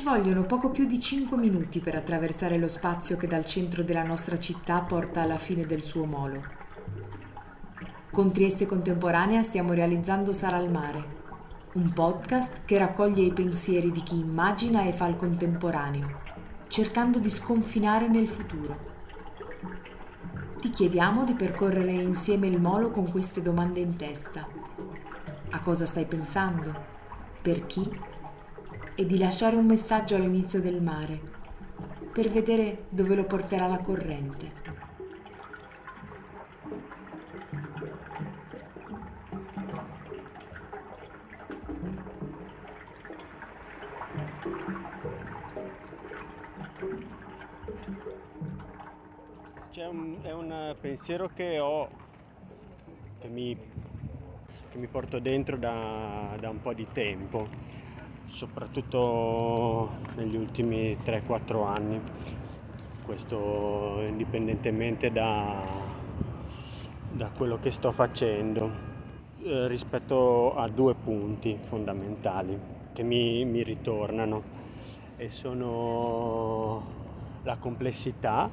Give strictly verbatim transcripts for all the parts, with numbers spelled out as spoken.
vogliono poco più di cinque minuti per attraversare lo spazio che dal centro della nostra città porta alla fine del suo molo. Con Trieste Contemporanea stiamo realizzando Sara al Mare, un podcast che raccoglie i pensieri di chi immagina e fa il contemporaneo, cercando di sconfinare nel futuro. Ti chiediamo di percorrere insieme il molo con queste domande in testa. A cosa stai pensando? Per chi? E di lasciare un messaggio all'inizio del mare, per vedere dove lo porterà la corrente. C'è un, è un pensiero che ho, che mi, che mi porto dentro da, da un po' di tempo, soprattutto negli ultimi tre quattro anni, questo indipendentemente da, da quello che sto facendo, eh, rispetto a due punti fondamentali che mi, mi ritornano, e sono la complessità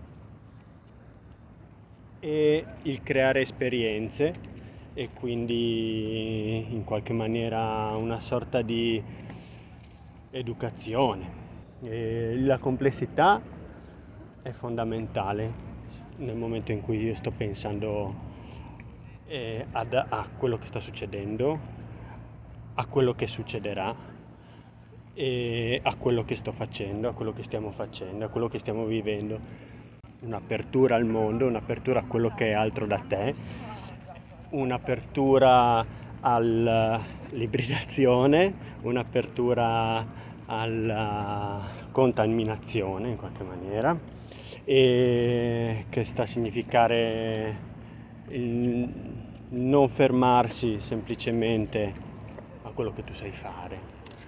e il creare esperienze, e quindi in qualche maniera una sorta di educazione. E la complessità è fondamentale nel momento in cui io sto pensando eh, ad, a quello che sta succedendo, a quello che succederà e a quello che sto facendo, a quello che stiamo facendo, a quello che stiamo vivendo. Un'apertura al mondo, un'apertura a quello che è altro da te, un'apertura all'ibridazione, un'apertura alla contaminazione in qualche maniera, e che sta a significare il non fermarsi semplicemente a quello che tu sai fare,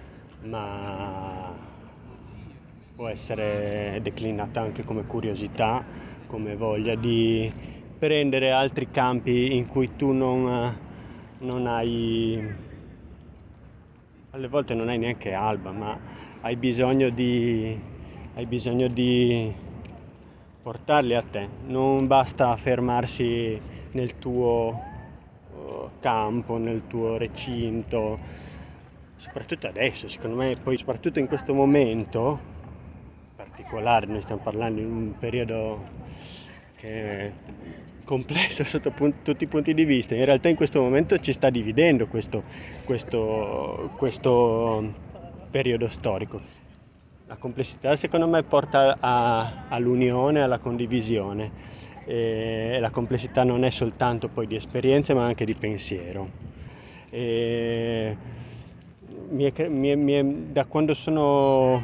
ma può essere declinata anche come curiosità, come voglia di prendere altri campi in cui tu non, non hai, alle volte non hai neanche alba, ma hai bisogno di, hai bisogno di portarli a te. Non basta fermarsi nel tuo campo, nel tuo recinto, soprattutto adesso, secondo me, poi soprattutto in questo momento particolare. Noi stiamo parlando in un periodo che è complesso sotto pun- tutti i punti di vista. In realtà in questo momento ci sta dividendo questo, questo, questo periodo storico. La complessità secondo me porta a, all'unione, alla condivisione, e la complessità non è soltanto poi di esperienze ma anche di pensiero. E mi è, mi è, mi è, da quando sono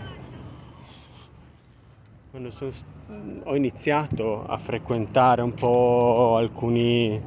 Quando sono, ho iniziato a frequentare un po' alcuni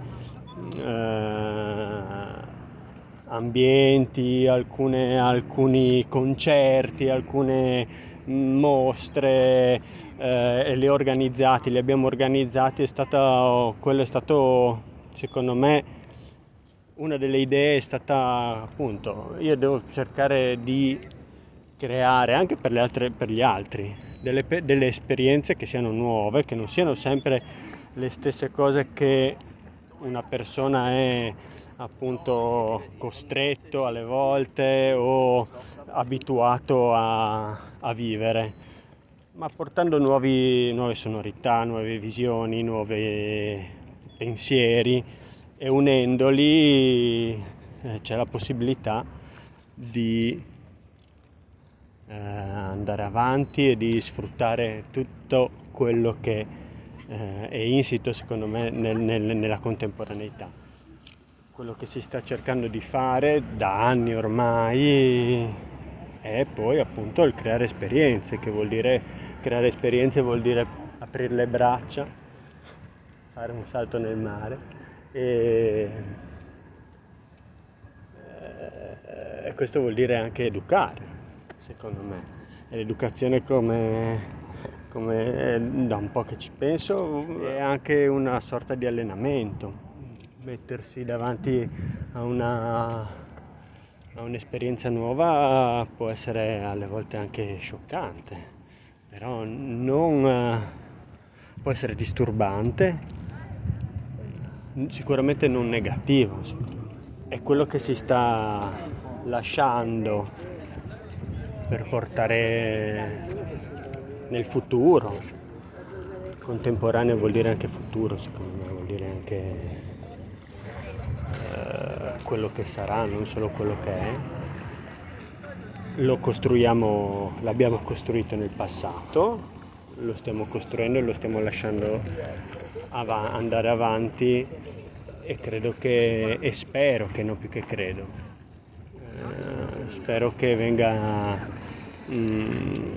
eh, ambienti, alcune, alcuni concerti, alcune mostre, eh, e li ho organizzati, li abbiamo organizzati, è stato, quello è stato, secondo me, una delle idee è stata, appunto, io devo cercare di creare anche per le altre, per gli altri, delle, delle esperienze che siano nuove, che non siano sempre le stesse cose che una persona è appunto costretto alle volte o abituato a, a vivere, ma portando nuovi, nuove sonorità, nuove visioni, nuovi pensieri, e unendoli eh, c'è la possibilità di eh, andare avanti e di sfruttare tutto quello che eh, è insito, secondo me, nel, nel, nella contemporaneità. Quello che si sta cercando di fare da anni ormai è poi appunto il creare esperienze, che vuol dire creare esperienze vuol dire aprire le braccia, fare un salto nel mare, e, e questo vuol dire anche educare, secondo me. E l'educazione, come, come da un po' che ci penso, è anche una sorta di allenamento. Mettersi davanti a una, un'esperienza nuova può essere alle volte anche scioccante, però non può essere disturbante, sicuramente non negativo. È quello che si sta lasciando per portare nel futuro. Contemporaneo vuol dire anche futuro, secondo me, vuol dire anche eh, quello che sarà, non solo quello che è. Lo costruiamo, l'abbiamo costruito nel passato, lo stiamo costruendo e lo stiamo lasciando av- andare avanti, e credo che, e spero che, non più che credo, eh, spero che venga mm,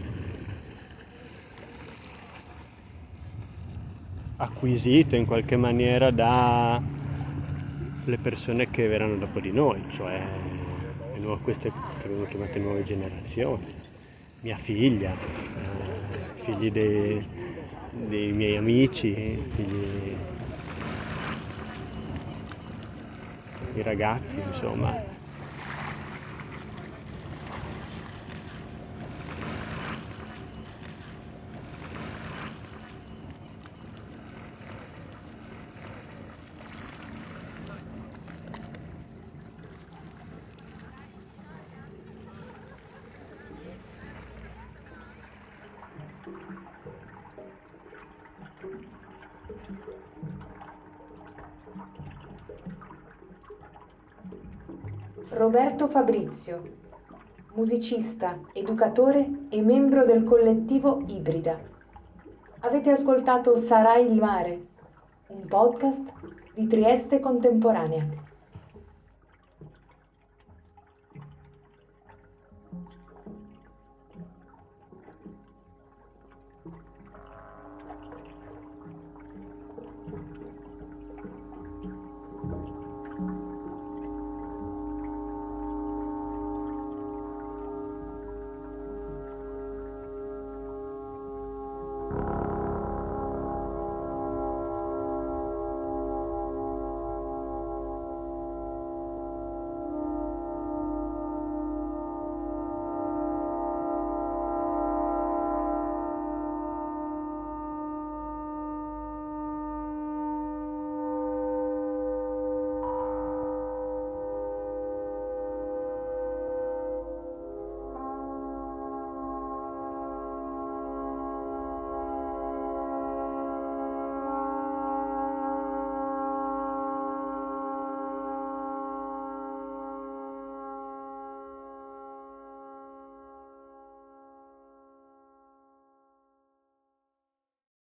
acquisito in qualche maniera dalle persone che verranno dopo di noi, cioè le nuove, queste che vengono chiamate nuove generazioni, mia figlia, eh, figli dei, dei miei amici, figli, i ragazzi, insomma. Roberto Fabrizio, musicista, educatore e membro del collettivo Ibrida. Avete ascoltato Sarà il mare, un podcast di Trieste Contemporanea.